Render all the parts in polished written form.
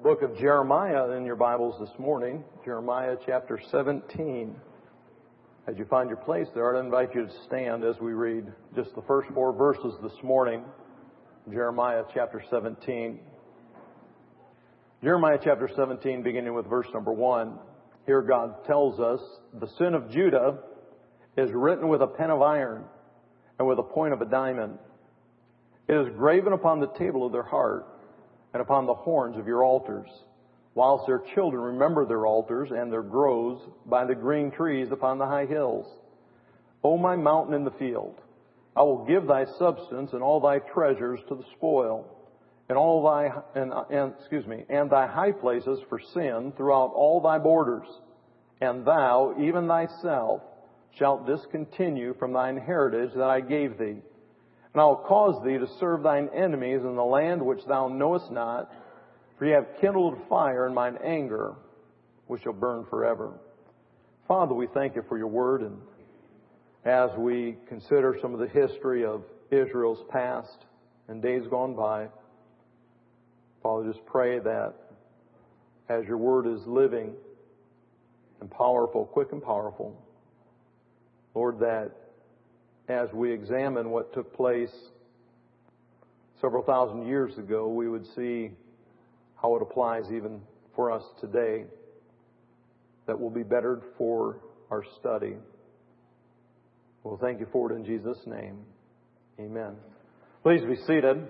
book of Jeremiah in your Bibles this morning, Jeremiah chapter 17. As you find your place there, I'd invite you to stand as we read just the first 4 verses this morning, Jeremiah chapter 17. Jeremiah chapter 17, beginning with verse number 1. Here God tells us, "The sin of Judah is written with a pen of iron and with a point of a diamond. It is graven upon the table of their heart and upon the horns of your altars, whilst their children remember their altars and their groves by the green trees upon the high hills. O my mountain in the field, I will give thy substance and all thy treasures to the spoil, and all thy and thy high places for sin throughout all thy borders. And thou, even thyself, shalt discontinue from thine heritage that I gave thee. And I will cause thee to serve thine enemies in the land which thou knowest not, for ye have kindled fire in mine anger, which shall burn forever." Father, we thank you for your word, and as we consider some of the history of Israel's past and days gone by, Father, just pray that as your word is living and powerful, quick and powerful, Lord, that as we examine what took place several thousand years ago, we would see how it applies even for us today, that will be bettered for our study. Well, thank you for it in Jesus' name. Amen. Please be seated.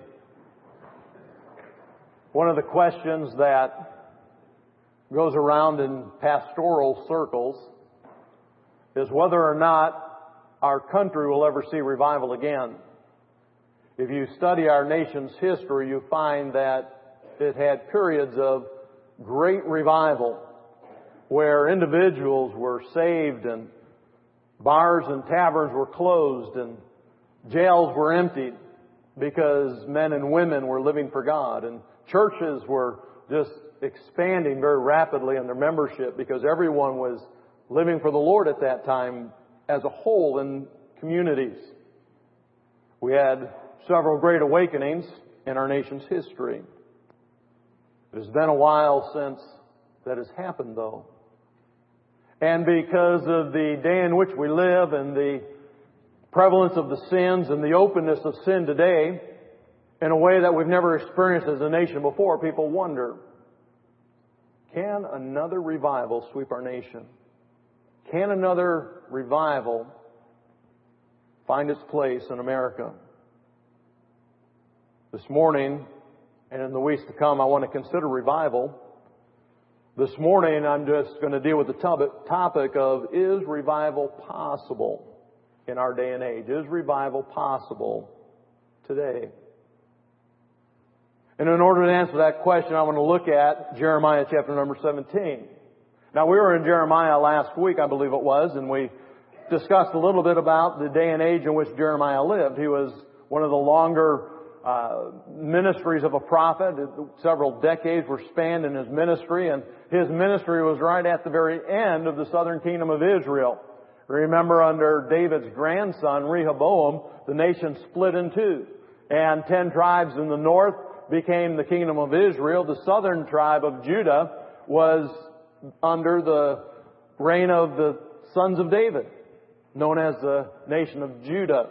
One of the questions that goes around in pastoral circles is whether or not our country will ever see revival again. If you study our nation's history, you find that it had periods of great revival where individuals were saved and bars and taverns were closed and jails were emptied because men and women were living for God, and churches were just expanding very rapidly in their membership because everyone was living for the Lord at that time as a whole in communities. We had several great awakenings in our nation's history. It has been a while since that has happened, though. And because of the day in which we live and the prevalence of the sins and the openness of sin today in a way that we've never experienced as a nation before, people wonder, can another revival sweep our nation? Can another revival find its place in America? This morning, and in the weeks to come, I want to consider revival. This morning, I'm just going to deal with the topic of, is revival possible in our day and age? Is revival possible today? And in order to answer that question, I want to look at Jeremiah chapter number 17. Now, we were in Jeremiah last week, I believe it was, and we discussed a little bit about the day and age in which Jeremiah lived. He was one of the longer ministries of a prophet. Several decades were spanned in his ministry, and his ministry was right at the very end of the southern kingdom of Israel. Remember, under David's grandson, Rehoboam, the nation split in two, and 10 tribes in the north became the kingdom of Israel. The southern tribe of Judah was under the reign of the sons of David, known as the nation of Judah.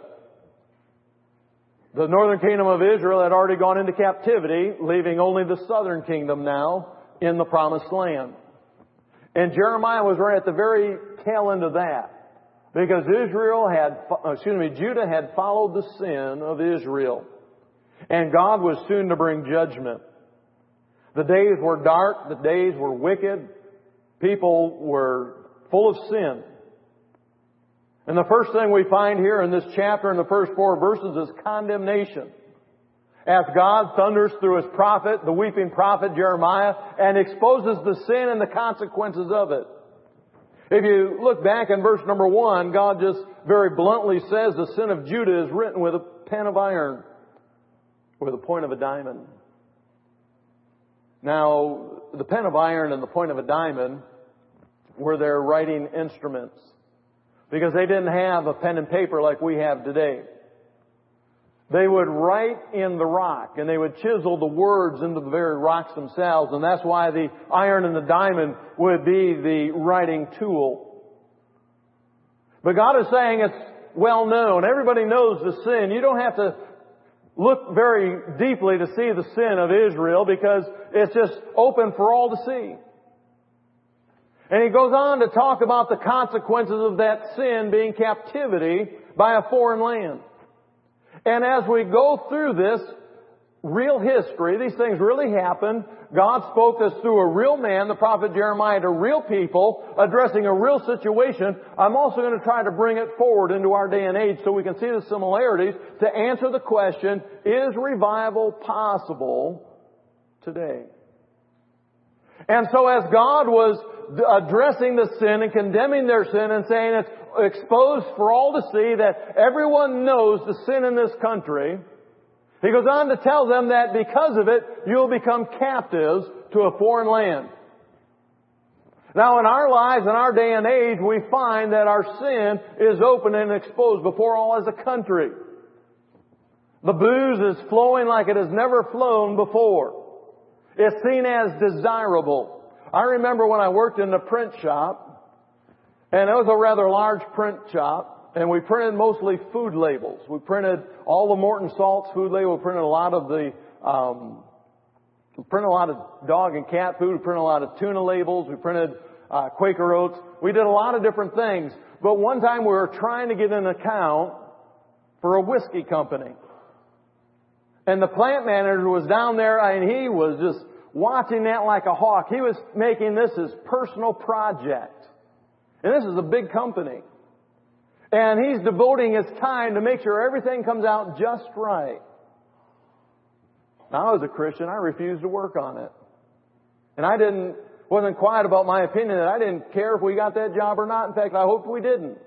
The northern kingdom of Israel had already gone into captivity, leaving only the southern kingdom now in the promised land. And Jeremiah was right at the very tail end of that, because Judah had followed the sin of Israel, and God was soon to bring judgment. The days were dark, the days were wicked. People were full of sin. And the first thing we find here in this chapter, in the first 4 verses, is condemnation. As God thunders through His prophet, the weeping prophet Jeremiah, and exposes the sin and the consequences of it. If you look back in verse number 1, God just very bluntly says the sin of Judah is written with a pen of iron, with a point of a diamond. Now, the pen of iron and the point of a diamond were their writing instruments, because they didn't have a pen and paper like we have today. They would write in the rock, and they would chisel the words into the very rocks themselves, and that's why the iron and the diamond would be the writing tool. But God is saying it's well known. Everybody knows the sin. You don't have to look very deeply to see the sin of Israel because it's just open for all to see. And He goes on to talk about the consequences of that sin being captivity by a foreign land. And as we go through this real history, these things really happened. God spoke this through a real man, the prophet Jeremiah, to real people, addressing a real situation. I'm also going to try to bring it forward into our day and age so we can see the similarities to answer the question, is revival possible today? And so as God was addressing the sin and condemning their sin and saying it's exposed for all to see, that everyone knows the sin in this country, He goes on to tell them that because of it, you'll become captives to a foreign land. Now in our lives, in our day and age, we find that our sin is open and exposed before all as a country. The booze is flowing like it has never flown before. It's seen as desirable. I remember when I worked in the print shop, and it was a rather large print shop, and we printed mostly food labels. We printed all the Morton Salts food labels. We printed a lot of dog and cat food. We printed a lot of tuna labels. We printed Quaker Oats. We did a lot of different things. But one time we were trying to get an account for a whiskey company. And the plant manager was down there and he was just watching that like a hawk. He was making this his personal project. And this is a big company. And he's devoting his time to make sure everything comes out just right. Now, as a Christian, I refused to work on it. And I wasn't quiet about my opinion that I didn't care if we got that job or not. In fact, I hoped we didn't.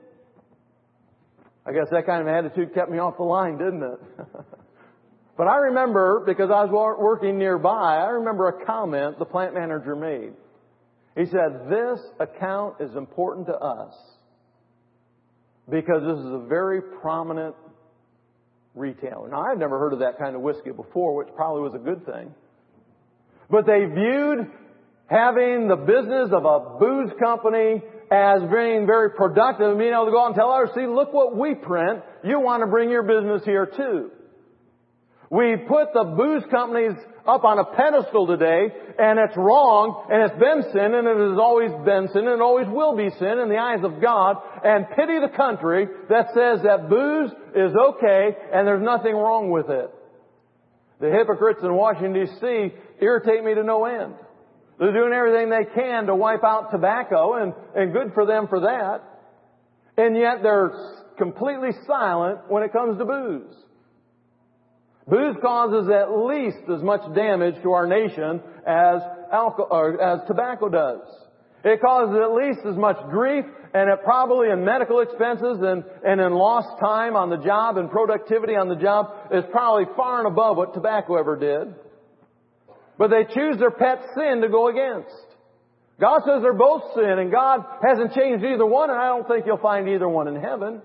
I guess that kind of attitude kept me off the line, didn't it? But I remember, because I was working nearby, I remember a comment the plant manager made. He said, "This account is important to us because this is a very prominent retailer." Now, I've never heard of that kind of whiskey before, which probably was a good thing. But they viewed having the business of a booze company as being very productive and being able to go out and tell others, "See, look what we print. You want to bring your business here too." We put the booze companies up on a pedestal today, and it's wrong, and it's been sin, and it has always been sin, and it always will be sin in the eyes of God, and pity the country that says that booze is okay, and there's nothing wrong with it. The hypocrites in Washington, D.C. irritate me to no end. They're doing everything they can to wipe out tobacco, and good for them for that. And yet they're completely silent when it comes to booze. Booze causes at least as much damage to our nation as tobacco does. It causes at least as much grief, and it probably in medical expenses and in lost time on the job and productivity on the job is probably far and above what tobacco ever did. But they choose their pet sin to go against. God says they're both sin, and God hasn't changed either one, and I don't think you'll find either one in heaven.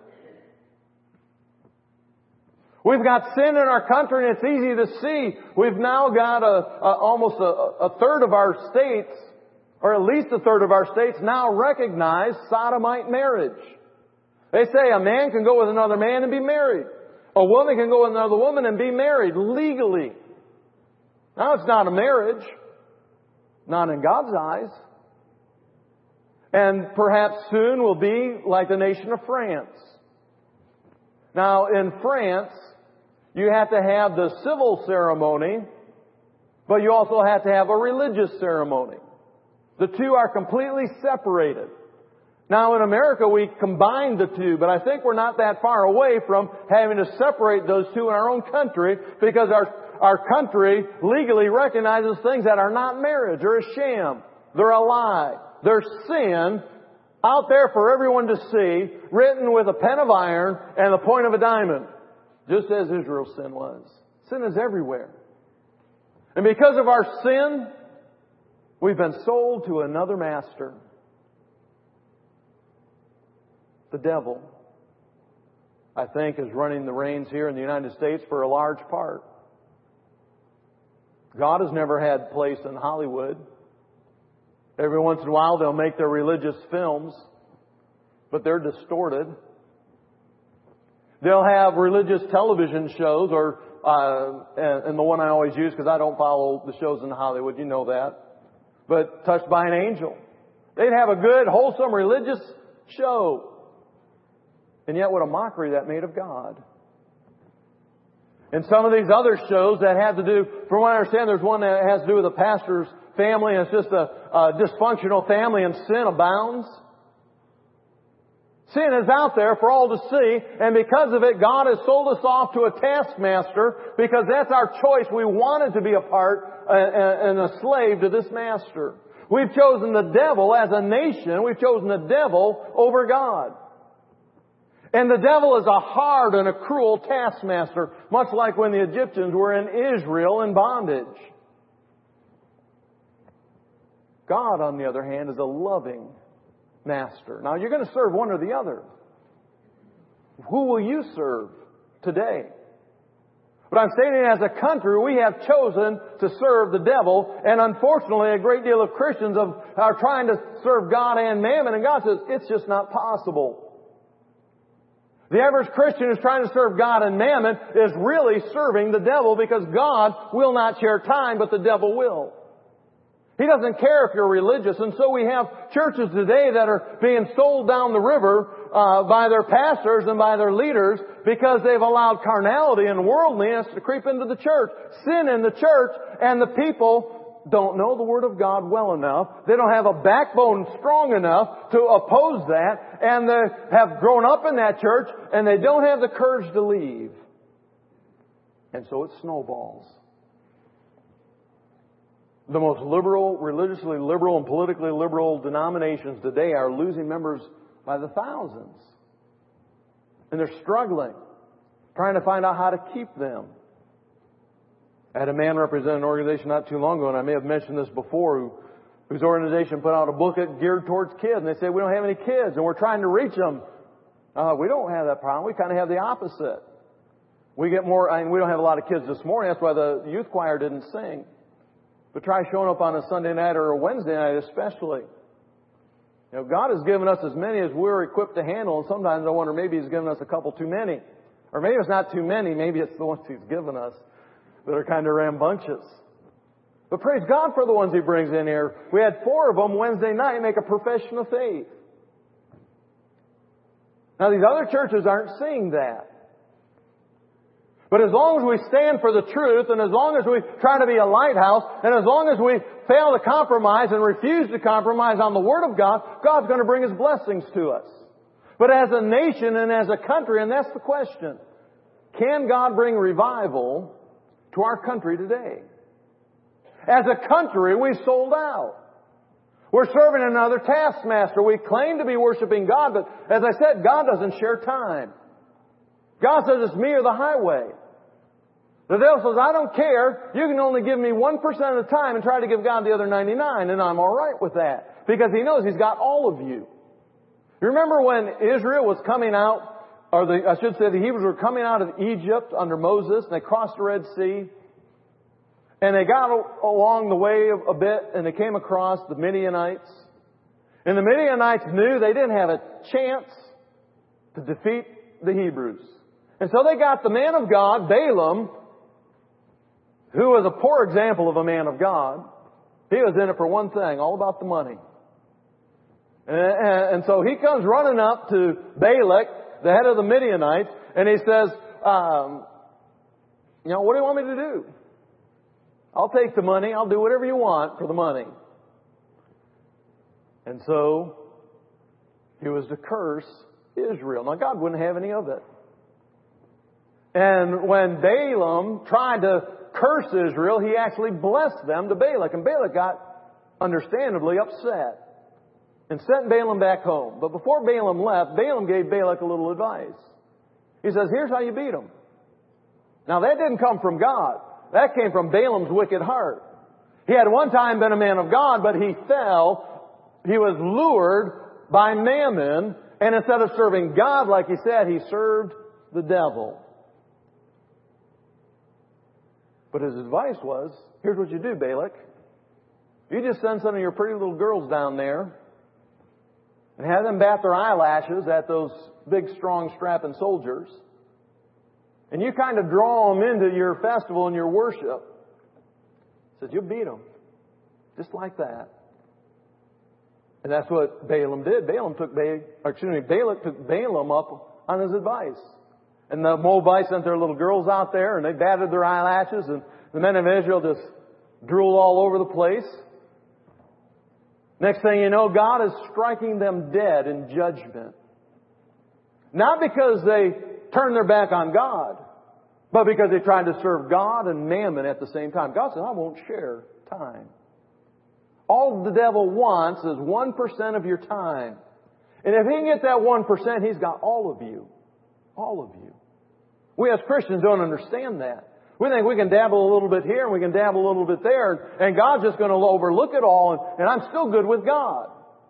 We've got sin in our country, and it's easy to see. We've now got almost a third of our states, or at least a third of our states, now recognize sodomite marriage. They say a man can go with another man and be married. A woman can go with another woman and be married legally. Now, it's not a marriage. Not in God's eyes. And perhaps soon will be like the nation of France. Now, in France, you have to have the civil ceremony, but you also have to have a religious ceremony. The two are completely separated. Now, in America, we combine the two, but I think we're not that far away from having to separate those two in our own country because our country legally recognizes things that are not marriage. They're a sham. They're a lie. They're sin out there for everyone to see, written with a pen of iron and the point of a diamond, just as Israel's sin was. Sin is everywhere. And because of our sin, we've been sold to another master, the devil. I think, is running the reins here in the United States for a large part. God has never had place in Hollywood. Every once in a while they'll make their religious films, but they're distorted. They'll have religious television shows, or and the one I always use because I don't follow the shows in Hollywood, you know that. But Touched by an Angel. They'd have a good, wholesome religious show. And yet what a mockery that made of God. And some of these other shows that have to do, from what I understand, there's one that has to do with a pastor's family, and it's just a dysfunctional family, and sin abounds. Sin is out there for all to see, and because of it, God has sold us off to a taskmaster, because that's our choice. We wanted to be a part and a slave to this master. We've chosen the devil as a nation. We've chosen the devil over God. And the devil is a hard and a cruel taskmaster, much like when the Egyptians were in Israel in bondage. God, on the other hand, is a loving master. Now, you're going to serve one or the other. Who will you serve today? But I'm stating, as a country, we have chosen to serve the devil, and unfortunately a great deal of Christians are trying to serve God and mammon, and God says it's just not possible. The average Christian who's trying to serve God and mammon is really serving the devil, because God will not share time, but the devil will. He doesn't care if you're religious. And so we have churches today that are being sold down the river by their pastors and by their leaders, because they've allowed carnality and worldliness to creep into the church, sin in the church, and the people don't know the Word of God well enough. They don't have a backbone strong enough to oppose that, and they have grown up in that church, and they don't have the courage to leave. And so it snowballs. The most liberal, religiously liberal, and politically liberal denominations today are losing members by the thousands. And they're struggling, trying to find out how to keep them. I had a man represent an organization not too long ago, and I may have mentioned this before, whose organization put out a booklet geared towards kids. And they said, we don't have any kids, and we're trying to reach them. We don't have that problem. We kind of have the opposite. We get more, we don't have a lot of kids this morning. That's why the youth choir didn't sing. But try showing up on a Sunday night or a Wednesday night especially. You know, God has given us as many as we're equipped to handle, and sometimes I wonder, maybe He's given us a couple too many. Or maybe it's not too many, maybe it's the ones He's given us that are kind of rambunctious. But praise God for the ones He brings in here. We had 4 of them Wednesday night make a profession of faith. Now these other churches aren't seeing that. But as long as we stand for the truth, and as long as we try to be a lighthouse, and as long as we fail to compromise and refuse to compromise on the Word of God, God's going to bring His blessings to us. But as a nation and as a country, and that's the question, can God bring revival to our country today? As a country, we sold out. We're serving another taskmaster. We claim to be worshiping God, but as I said, God doesn't share time. God says it's me or the highway. The devil says, I don't care. You can only give me 1% of the time and try to give God the other 99, and I'm all right with that, because He knows He's got all of you. You remember when Israel was coming out, or I should say the Hebrews were coming out of Egypt under Moses, and they crossed the Red Sea, and they got along the way a bit, and they came across the Midianites. And the Midianites knew they didn't have a chance to defeat the Hebrews. And so they got the man of God, Balaam, who was a poor example of a man of God. He was in it for one thing, all about the money. And so he comes running up to Balak, the head of the Midianites, and he says, what do you want me to do? I'll take the money. I'll do whatever you want for the money. And so he was to curse Israel. Now God wouldn't have any of it. And when Balaam tried to curse Israel, he actually blessed them to Balak. And Balak got understandably upset and sent Balaam back home. But before Balaam left, Balaam gave Balak a little advice. He says, here's how you beat them. Now that didn't come from God. That came from Balaam's wicked heart. He had one time been a man of God, but he fell. He was lured by mammon. And instead of serving God like he said, he served the devil. But his advice was, here's what you do, Balak. You just send some of your pretty little girls down there and have them bat their eyelashes at those big, strong, strapping soldiers. And you kind of draw them into your festival and your worship. He says, you'll beat them. Just like that. And that's what Balaam did. Balak took Balaam up on his advice. And the Moabites sent their little girls out there and they batted their eyelashes, and the men of Israel just drooled all over the place. Next thing you know, God is striking them dead in judgment. Not because they turned their back on God, but because they tried to serve God and mammon at the same time. God said, I won't share time. All the devil wants is 1% of your time. And if he can get that 1%, he's got all of you. All of you. We as Christians don't understand that. We think we can dabble a little bit here and we can dabble a little bit there, and God's just going to overlook it all, and I'm still good with God.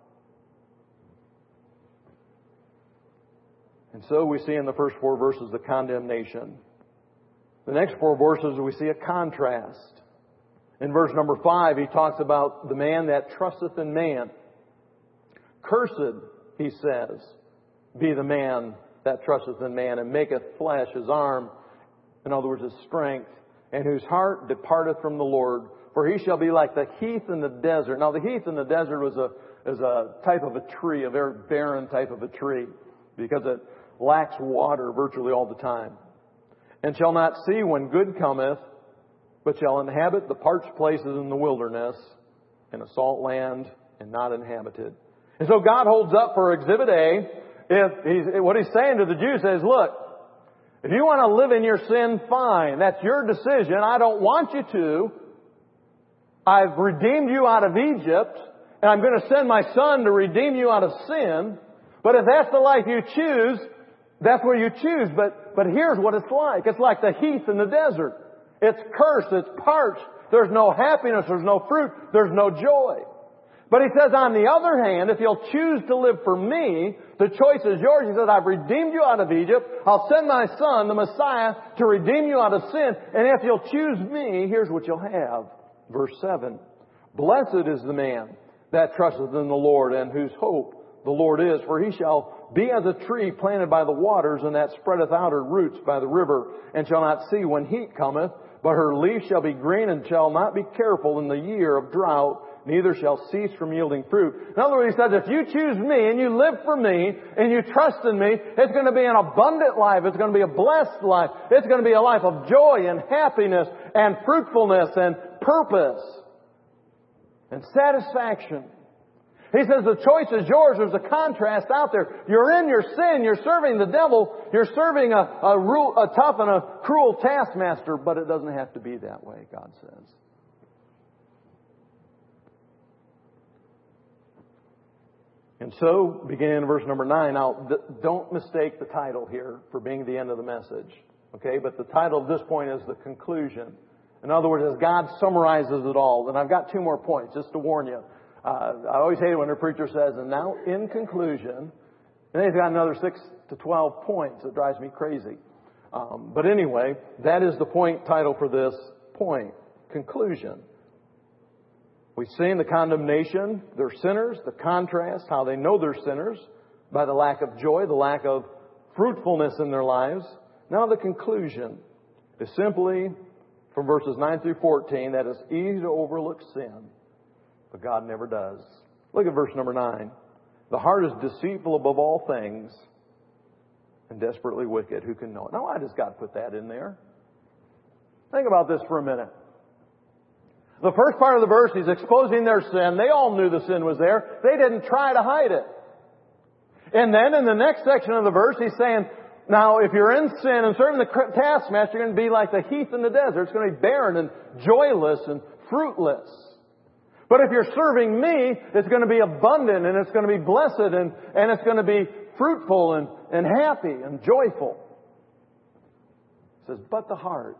And so we see in the first 4 verses the condemnation. The next 4 verses we see a contrast. In verse number 5, he talks about the man that trusteth in man. Cursed, he says, be the man that trusteth in man, and maketh flesh his arm, in other words, his strength, and whose heart departeth from the Lord. For he shall be like the heath in the desert. Now, the heath in the desert is a type of a tree, a very barren type of a tree, because it lacks water virtually all the time. And shall not see when good cometh, but shall inhabit the parched places in the wilderness, in a salt land, and not inhabited. And so God holds up for Exhibit A, what he's saying to the Jews is, look, if you want to live in your sin, fine. That's your decision. I don't want you to. I've redeemed you out of Egypt, and I'm going to send my son to redeem you out of sin. But if that's the life you choose, that's what you choose. But here's what it's like. It's like the heath in the desert. It's cursed. It's parched. There's no happiness. There's no fruit. There's no joy. But he says, on the other hand, if you'll choose to live for me, the choice is yours. He says, I've redeemed you out of Egypt. I'll send my son, the Messiah, to redeem you out of sin. And if you'll choose me, here's what you'll have. Verse 7. Blessed is the man that trusteth in the Lord, and whose hope the Lord is. For he shall be as a tree planted by the waters, and that spreadeth out her roots by the river, and shall not see when heat cometh. But her leaf shall be green, and shall not be careful in the year of drought, neither shall cease from yielding fruit. In other words, he says, if you choose me and you live for me and you trust in me, it's going to be an abundant life. It's going to be a blessed life. It's going to be a life of joy and happiness and fruitfulness and purpose and satisfaction. He says the choice is yours. There's a contrast out there. You're in your sin. You're serving the devil. You're serving a tough and a cruel taskmaster. But it doesn't have to be that way, God says. And so, beginning in verse number 9, now don't mistake the title here for being the end of the message. Okay, but the title of this point is the conclusion. In other words, as God summarizes it all. And I've got 2 more points, just to warn you. I always hate it when a preacher says, and now in conclusion, and then he's got another 6 to 12 points. It drives me crazy. But anyway, that is the point title for this point. Conclusion. We've seen the condemnation, they're sinners, the contrast, how they know they're sinners by the lack of joy, the lack of fruitfulness in their lives. Now the conclusion is simply from verses 9 through 14 that it's easy to overlook sin, but God never does. Look at verse number 9. The heart is deceitful above all things and desperately wicked. Who can know it? Now why does God put that in there? Think about this for a minute. The first part of the verse, he's exposing their sin. They all knew the sin was there. They didn't try to hide it. And then in the next section of the verse, he's saying, now if you're in sin and serving the taskmaster, you're going to be like the heath in the desert. It's going to be barren and joyless and fruitless. But if you're serving me, it's going to be abundant and it's going to be blessed and it's going to be fruitful and happy and joyful. It says, but the heart.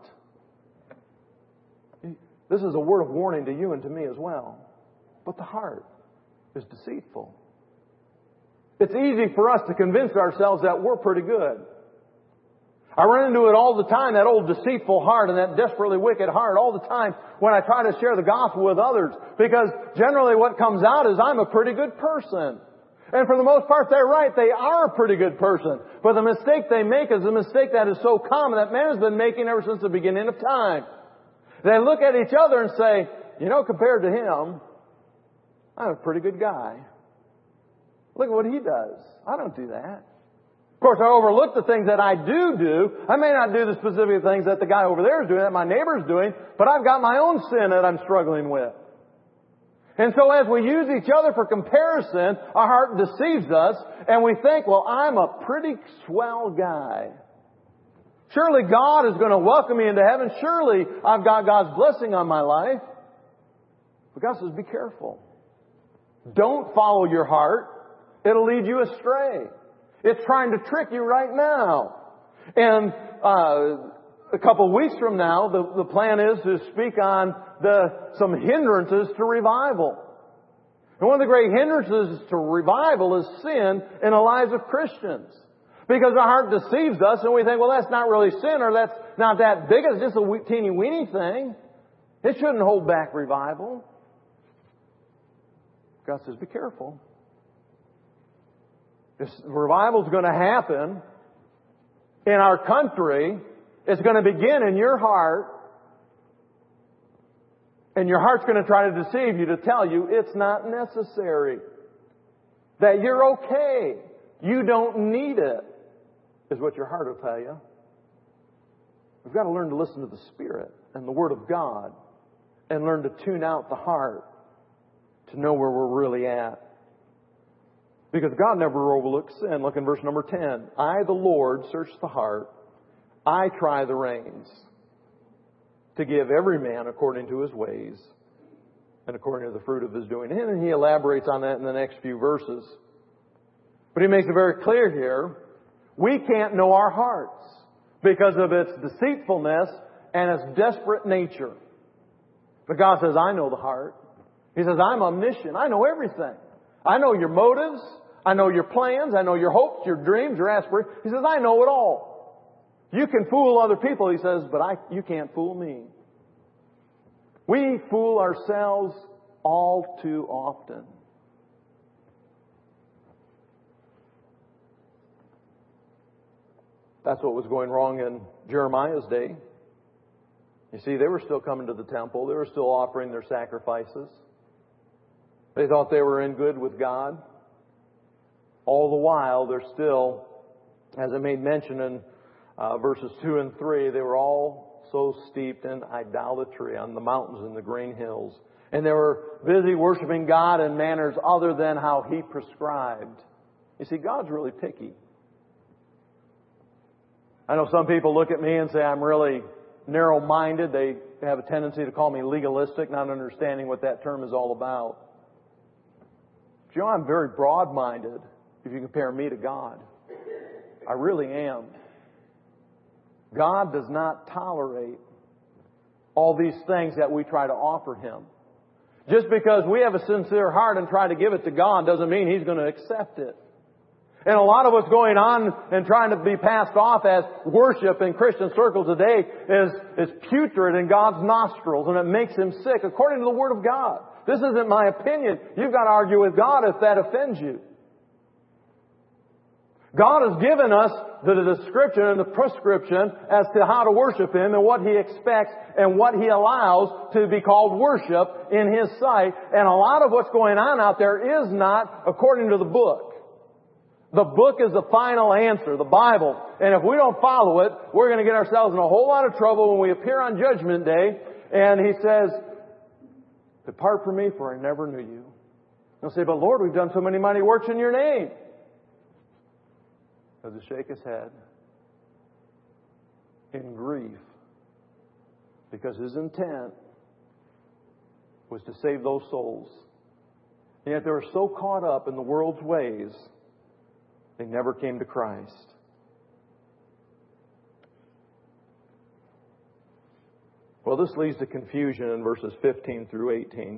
This is a word of warning to you and to me as well. But the heart is deceitful. It's easy for us to convince ourselves that we're pretty good. I run into it all the time, that old deceitful heart and that desperately wicked heart all the time when I try to share the gospel with others. Because generally what comes out is I'm a pretty good person. And for the most part, they're right. They are a pretty good person. But the mistake they make is a mistake that is so common that man has been making ever since the beginning of time. They look at each other and say, you know, compared to him, I'm a pretty good guy. Look at what he does. I don't do that. Of course, I overlook the things that I do. I may not do the specific things that the guy over there is doing, that my neighbor's doing, but I've got my own sin that I'm struggling with. And so as we use each other for comparison, our heart deceives us, and we think, well, I'm a pretty swell guy. Surely God is going to welcome me into heaven. Surely I've got God's blessing on my life. But God says, be careful. Don't follow your heart. It'll lead you astray. It's trying to trick you right now. And a couple of weeks from now, the plan is to speak on some hindrances to revival. And one of the great hindrances to revival is sin in the lives of Christians. Because our heart deceives us and we think, well, that's not really sin, or that's not that big. It's just a teeny weeny thing. It shouldn't hold back revival. God says, be careful. If revival's going to happen in our country, it's going to begin in your heart. And your heart's going to try to deceive you to tell you it's not necessary. That you're okay. You don't need it, is what your heart will tell you. We've got to learn to listen to the Spirit and the Word of God and learn to tune out the heart to know where we're really at. Because God never overlooks sin. Look in verse number 10. I, the Lord, search the heart. I try the reins to give every man according to his ways and according to the fruit of his doing. And he elaborates on that in the next few verses. But he makes it very clear here, we can't know our hearts because of its deceitfulness and its desperate nature. But God says, I know the heart. He says, I'm omniscient. I know everything. I know your motives. I know your plans. I know your hopes, your dreams, your aspirations. He says, I know it all. You can fool other people, he says, but you can't fool me. We fool ourselves all too often. That's what was going wrong in Jeremiah's day. You see, they were still coming to the temple. They were still offering their sacrifices. They thought they were in good with God. All the while, they're still, as I made mention in verses 2 and 3, they were all so steeped in idolatry on the mountains and the green hills. And they were busy worshiping God in manners other than how He prescribed. You see, God's really picky. I know some people look at me and say I'm really narrow-minded. They have a tendency to call me legalistic, not understanding what that term is all about. But you know, I'm very broad-minded if you compare me to God. I really am. God does not tolerate all these things that we try to offer Him. Just because we have a sincere heart and try to give it to God doesn't mean He's going to accept it. And a lot of what's going on and trying to be passed off as worship in Christian circles today is putrid in God's nostrils, and it makes Him sick according to the Word of God. This isn't my opinion. You've got to argue with God if that offends you. God has given us the description and the prescription as to how to worship Him and what He expects and what He allows to be called worship in His sight. And a lot of what's going on out there is not according to the book. The book is the final answer, the Bible. And if we don't follow it, we're going to get ourselves in a whole lot of trouble when we appear on Judgment Day. And He says, depart from me, for I never knew you. They'll say, but Lord, we've done so many mighty works in your name. He'll just shake his head in grief, because his intent was to save those souls. And yet they were so caught up in the world's ways, they never came to Christ. Well, this leads to confusion in verses 15 through 18.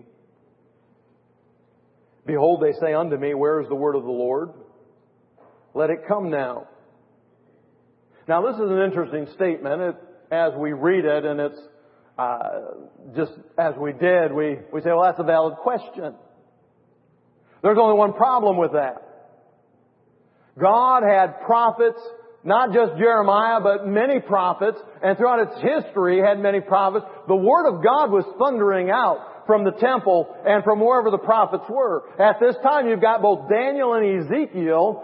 Behold, they say unto me, where is the word of the Lord? Let it come now. Now, this is an interesting statement. As we read it, and it's just as we did, we say, well, that's a valid question. There's only one problem with that. God had prophets, not just Jeremiah, but many prophets, and throughout its history had many prophets. The Word of God was thundering out from the temple and from wherever the prophets were. At this time, you've got both Daniel and Ezekiel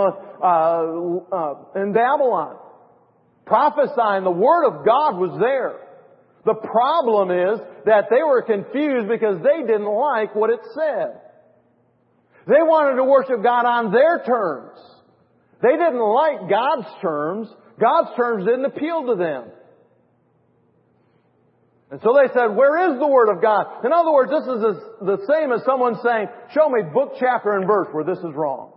in Babylon, prophesying. The Word of God was there. The problem is that they were confused because they didn't like what it said. They wanted to worship God on their terms. They didn't like God's terms. God's terms didn't appeal to them. And so they said, where is the Word of God? In other words, this is the same as someone saying, show me book, chapter, and verse where this is wrong.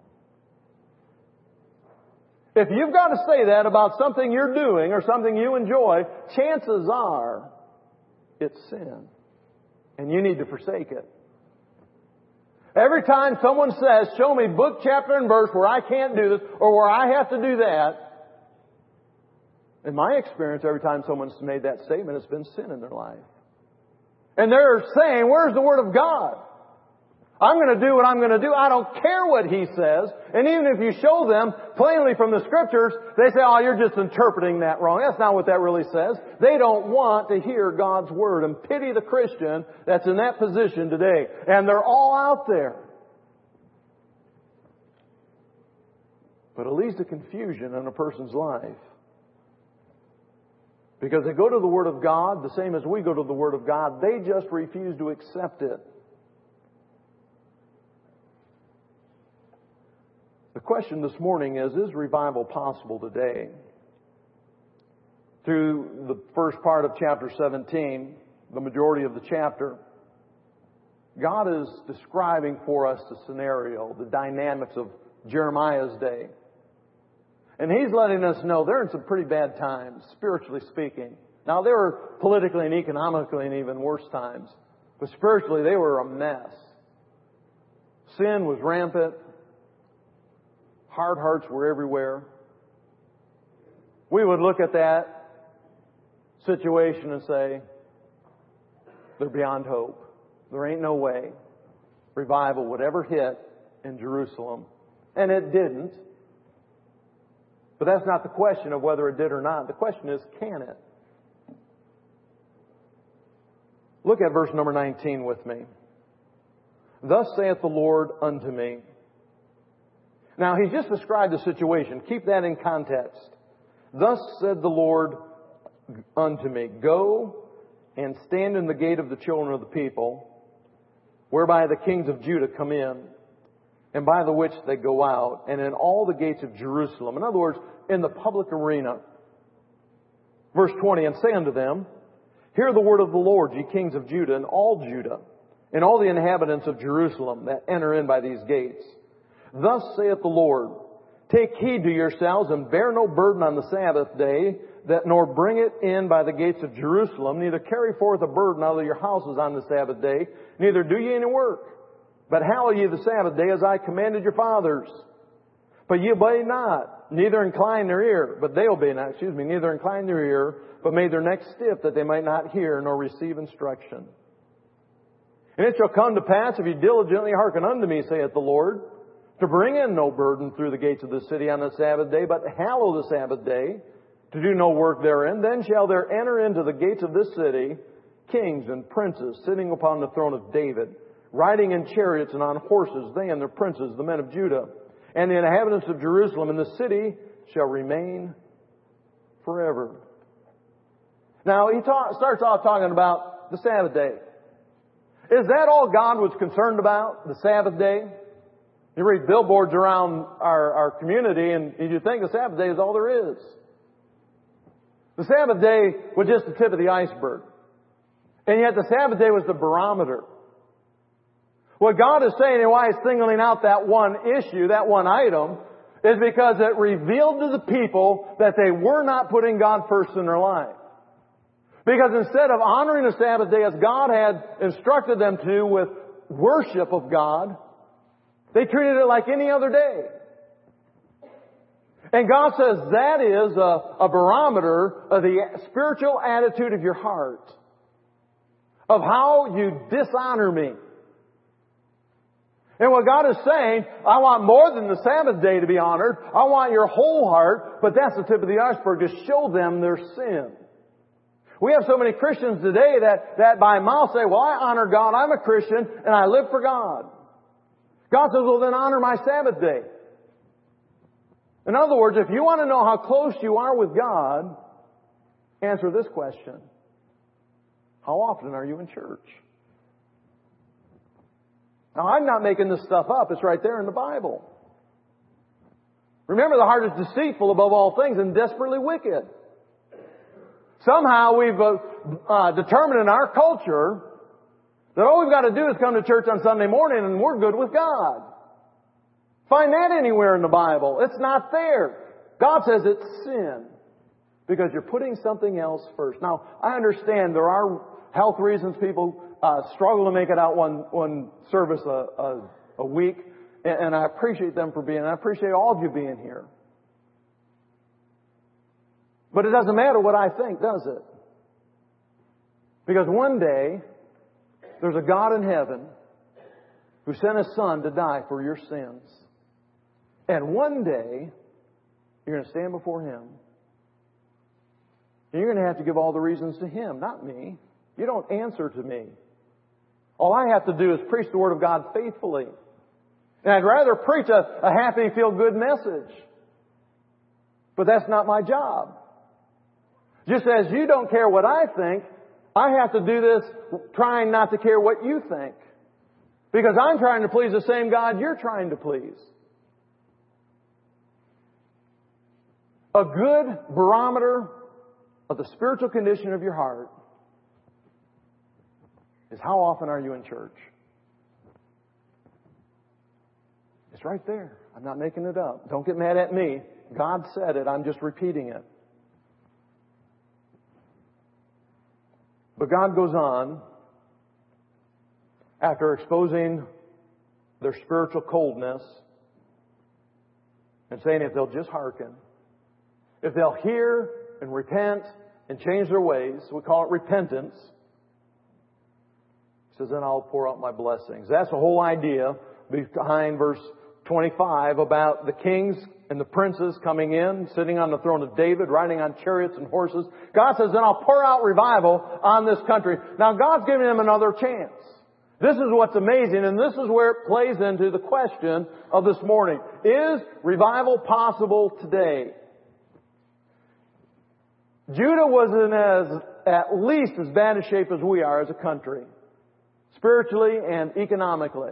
If you've got to say that about something you're doing or something you enjoy, chances are it's sin. And you need to forsake it. Every time someone says, show me book, chapter, and verse where I can't do this or where I have to do that, in my experience, every time someone's made that statement, it's been sin in their life. And they're saying, where's the Word of God? I'm going to do what I'm going to do. I don't care what He says. And even if you show them plainly from the Scriptures, they say, oh, you're just interpreting that wrong. That's not what that really says. They don't want to hear God's Word. And pity the Christian that's in that position today. And they're all out there. But it leads to confusion in a person's life. Because they go to the Word of God, the same as we go to the Word of God, they just refuse to accept it. The question this morning is revival possible today? Through the first part of chapter 17, the majority of the chapter, God is describing for us the scenario, the dynamics of Jeremiah's day. And He's letting us know they're in some pretty bad times, spiritually speaking. Now, there were politically and economically and even worse times. But spiritually, they were a mess. Sin was rampant. Hard hearts were everywhere. We would look at that situation and say, they're beyond hope. There ain't no way revival would ever hit in Jerusalem. And it didn't. But that's not the question of whether it did or not. The question is, can it? Look at verse number 19 with me. Thus saith the Lord unto me. Now, He's just described the situation. Keep that in context. Thus said the Lord unto me, go and stand in the gate of the children of the people, whereby the kings of Judah come in, and by the which they go out, and in all the gates of Jerusalem. In other words, in the public arena. Verse 20, and say unto them, hear the word of the Lord, ye kings of Judah, and all the inhabitants of Jerusalem that enter in by these gates. Thus saith the Lord, take heed to yourselves, and bear no burden on the Sabbath day, that nor bring it in by the gates of Jerusalem, neither carry forth a burden out of your houses on the Sabbath day, neither do ye any work. But hallow ye the Sabbath day as I commanded your fathers. But ye obey not, neither incline their ear, neither incline their ear, but made their necks stiff, that they might not hear nor receive instruction. And it shall come to pass, if ye diligently hearken unto me, saith the Lord, to bring in no burden through the gates of the city on the Sabbath day, but hallow the Sabbath day, to do no work therein, then shall there enter into the gates of this city kings and princes, sitting upon the throne of David, riding in chariots and on horses, they and their princes, the men of Judah. And the inhabitants of Jerusalem and the city shall remain forever. Now, he starts off talking about the Sabbath day. Is that all God was concerned about, the Sabbath day? You read billboards around our community and you think the Sabbath day is all there is. The Sabbath day was just the tip of the iceberg. And yet the Sabbath day was the barometer. What God is saying and why He's singling out that one issue, that one item, is because it revealed to the people that they were not putting God first in their life. Because instead of honoring the Sabbath day as God had instructed them to with worship of God, they treated it like any other day. And God says that is a barometer of the spiritual attitude of your heart, of how you dishonor me. And what God is saying, I want more than the Sabbath day to be honored. I want your whole heart, but that's the tip of the iceberg, to show them their sin. We have so many Christians today that by mouth say, well, I honor God, I'm a Christian, and I live for God. God says, well, then honor my Sabbath day. In other words, if you want to know how close you are with God, answer this question. How often are you in church? Now, I'm not making this stuff up. It's right there in the Bible. Remember, the heart is deceitful above all things and desperately wicked. Somehow we've determined in our culture that all we've got to do is come to church on Sunday morning and we're good with God. Find that anywhere in the Bible. It's not there. God says it's sin because you're putting something else first. Now, I understand there are health reasons people struggle to make it out one service a week, and I appreciate them for being. I appreciate all of you being here. But it doesn't matter what I think, does it? Because one day, there's a God in heaven who sent His Son to die for your sins. And one day, you're going to stand before Him. And you're going to have to give all the reasons to Him, not me. You don't answer to me. All I have to do is preach the Word of God faithfully. And I'd rather preach a happy, feel-good message. But that's not my job. Just as you don't care what I think, I have to do this trying not to care what you think. Because I'm trying to please the same God you're trying to please. A good barometer of the spiritual condition of your heart is how often are you in church? It's right there. I'm not making it up. Don't get mad at me. God said it. I'm just repeating it. But God goes on, after exposing their spiritual coldness, and saying if they'll just hearken, if they'll hear and repent and change their ways, we call it repentance, He says, then I'll pour out my blessings. That's the whole idea behind verse 25 about the kings and the princes coming in, sitting on the throne of David, riding on chariots and horses. God says, then I'll pour out revival on this country. Now, God's giving them another chance. This is what's amazing, and this is where it plays into the question of this morning. Is revival possible today? Judah was in at least as bad a shape as we are as a country, spiritually and economically.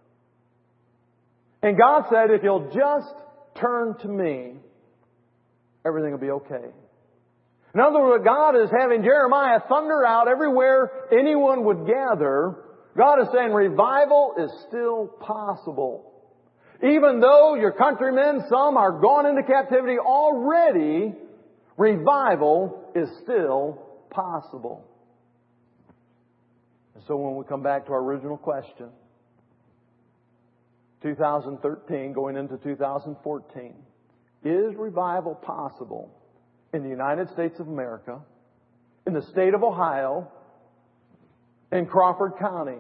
And God said, if you'll just turn to me, everything will be okay. In other words, God is having Jeremiah thunder out everywhere anyone would gather. God is saying revival is still possible. Even though your countrymen, some are gone into captivity already, revival is still possible. And so when we come back to our original question, 2013 going into 2014, is revival possible in the United States of America, in the state of Ohio, in Crawford County?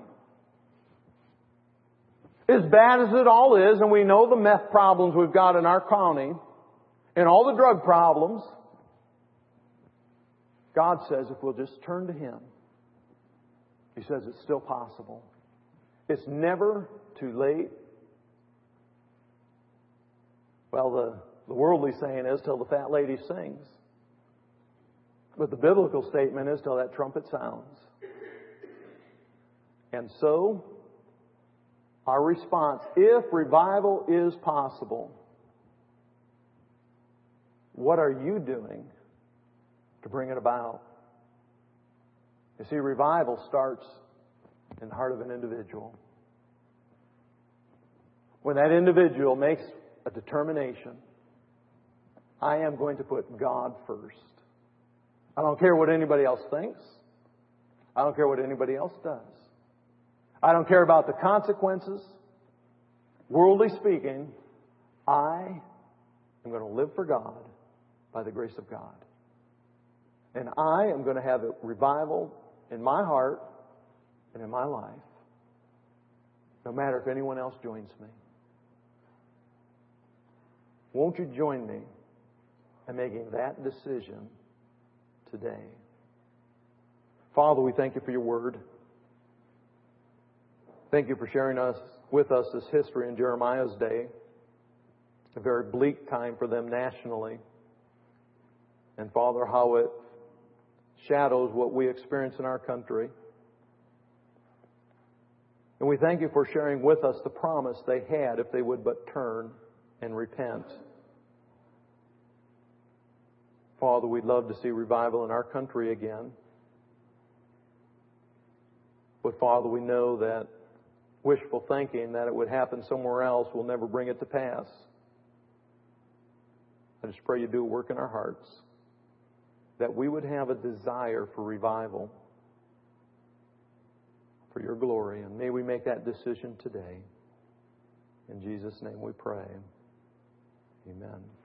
As bad as it all is, and we know the meth problems we've got in our county, and all the drug problems, God says if we'll just turn to Him, He says it's still possible. It's never too late. Well, the worldly saying is till the fat lady sings. But the biblical statement is till that trumpet sounds. And so, our response, if revival is possible, what are you doing to bring it about? You see, revival starts in the heart of an individual. When that individual makes a determination, I am going to put God first. I don't care what anybody else thinks. I don't care what anybody else does. I don't care about the consequences. Worldly speaking, I I'm going to live for God by the grace of God. And I am going to have a revival in my heart and in my life, no matter if anyone else joins me. Won't you join me in making that decision today? Father, we thank you for your word. Thank you for sharing with us this history in Jeremiah's day. A very bleak time for them nationally. And Father, how it shadows what we experience in our country. And we thank you for sharing with us the promise they had if they would but turn and repent. Father, we'd love to see revival in our country again. But Father, we know that wishful thinking that it would happen somewhere else will never bring it to pass. I just pray you do work in our hearts, that we would have a desire for revival, for your glory. And may we make that decision today. In Jesus' name we pray. Amen.